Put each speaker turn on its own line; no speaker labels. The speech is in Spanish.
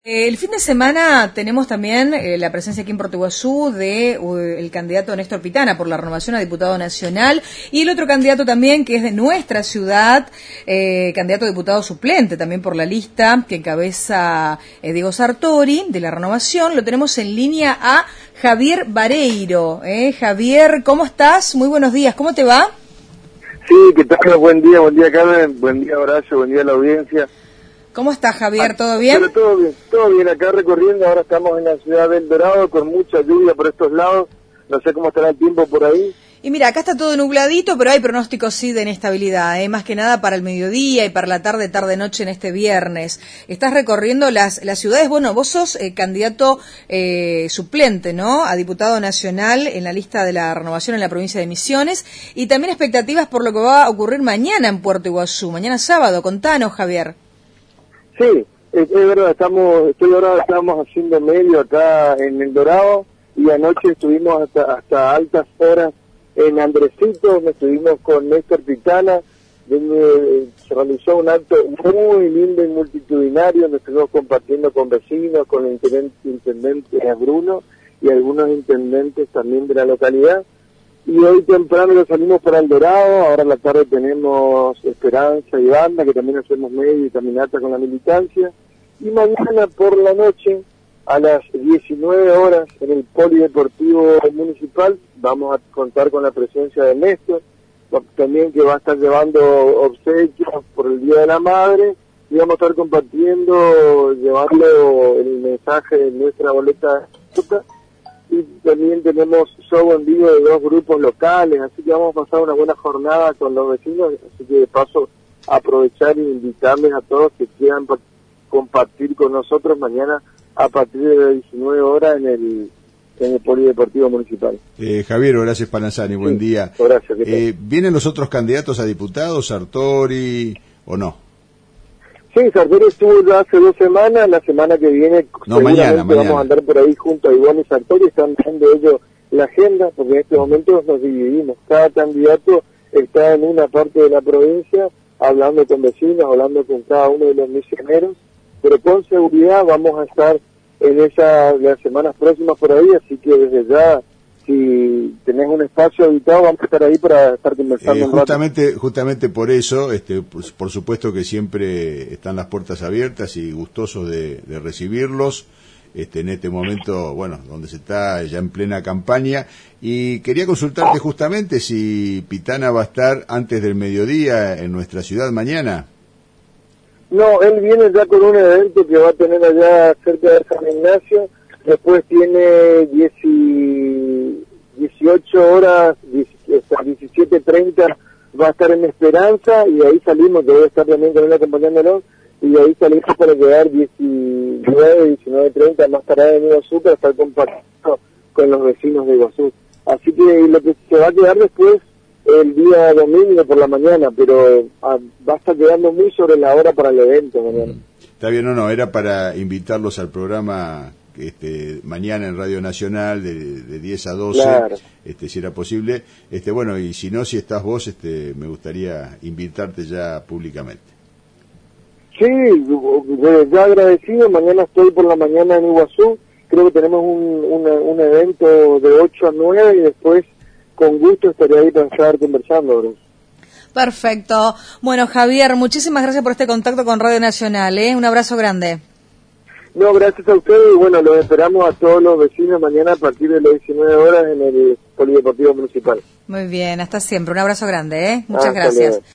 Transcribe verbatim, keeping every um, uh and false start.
Eh, el fin de semana tenemos también eh, la presencia aquí en Puerto Iguazú de uh, el candidato Néstor Pitana por la renovación a diputado nacional y el otro candidato también que es de nuestra ciudad, eh, candidato a diputado suplente también por la lista que encabeza eh, Diego Sartori de la renovación. Lo tenemos en línea a Javier Vareiro. Eh. Javier, ¿cómo estás? Muy buenos días, ¿cómo te va?
Sí, ¿qué tal? Buen día, buen día Carmen, buen día Horacio, buen día a la audiencia.
¿Cómo estás, Javier? ¿Todo bien?
Pero todo bien, todo bien acá recorriendo. Ahora estamos en la ciudad del Dorado con mucha lluvia por estos lados. No sé cómo estará el tiempo por ahí.
Y mira, acá está todo nubladito, pero hay pronósticos sí de inestabilidad, ¿eh? Más que nada para el mediodía y para la tarde, tarde-noche en este viernes. Estás recorriendo las las ciudades. Bueno, vos sos eh, candidato eh, suplente, ¿no? A diputado nacional en la lista de la renovación en la provincia de Misiones. Y también expectativas por lo que va a ocurrir mañana en Puerto Iguazú, mañana sábado. Contanos, Javier.
Sí, es, es verdad, estamos, estoy ahora, estamos haciendo medio acá en El Dorado y anoche estuvimos hasta, hasta altas horas en Andresito, estuvimos con Néstor Pitana, donde se realizó un acto muy lindo y multitudinario, donde estuvimos compartiendo con vecinos, con el intendente, intendente Bruno y algunos intendentes también de la localidad. Y hoy temprano lo salimos para El Dorado, ahora en la tarde tenemos Esperanza y Banda, que también hacemos medio y caminata con la militancia. Y mañana por la noche, a las diecinueve horas, en el Polideportivo Municipal, vamos a contar con la presencia de Néstor, también que va a estar llevando obsequios por el Día de la Madre, y vamos a estar compartiendo, llevando el mensaje de nuestra boleta de y también tenemos show en vivo de dos grupos locales, así que vamos a pasar una buena jornada con los vecinos, así que de paso aprovechar e invitarles a todos que quieran compartir con nosotros mañana a partir de las diecinueve horas en el, en el Polideportivo Municipal.
Eh, Javier, Horacio Spallanzani, buen
sí,
día.
Horacio, ¿qué tal?
Eh, ¿Vienen los otros candidatos a diputados, Sartori o no?
Sí, Sartori estuvo ya hace dos semanas, la semana que viene
no, mañana,
vamos
mañana.
a andar por ahí junto a Ivonne y Sartori, están viendo ellos la agenda, porque en este momento nos dividimos, cada candidato está en una parte de la provincia, hablando con vecinos, hablando con cada uno de los misioneros, pero con seguridad vamos a estar en esa, las semanas próximas por ahí, así que desde ya, si tenés un espacio habitado, vamos a estar ahí para estar conversando.
Eh, justamente, justamente por eso, este, por, por supuesto que siempre están las puertas abiertas y gustosos de, de recibirlos. Este, en este momento, bueno, donde se está ya en plena campaña, y quería consultarte justamente si Pitana va a estar antes del mediodía en nuestra ciudad mañana.
No, él viene ya con un evento que va a tener allá cerca de San Ignacio. Después tiene dieciocho horas, diecisiete treinta va a estar en Esperanza y ahí salimos, que voy a estar también con él acompañándolo, y ahí salimos para llegar diecinueve, diecinueve treinta más tarde en Iguazú para estar compartiendo con los vecinos de Iguazú. Así que lo que se va a quedar después el día domingo por la mañana, pero ah, va a estar quedando muy sobre la hora para el evento mañana.
Está bien, no, no, era para invitarlos al programa este mañana en Radio Nacional de, de diez a doce, claro. este si era posible, este bueno, y si no, si estás vos, este me gustaría invitarte ya públicamente.
Sí, ya agradecido, mañana estoy por la mañana en Iguazú, creo que tenemos un, una, un evento de ocho a nueve y después con gusto estaré ahí para estar conversando, bro.
Perfecto. Bueno, Javier, muchísimas gracias por este contacto con Radio Nacional, ¿eh? Un abrazo grande.
No, gracias a ustedes y bueno, los esperamos a todos los vecinos mañana a partir de las diecinueve horas en el Polideportivo Municipal.
Muy bien, hasta siempre. Un abrazo grande, ¿eh? Muchas
Hasta
gracias.
Luego.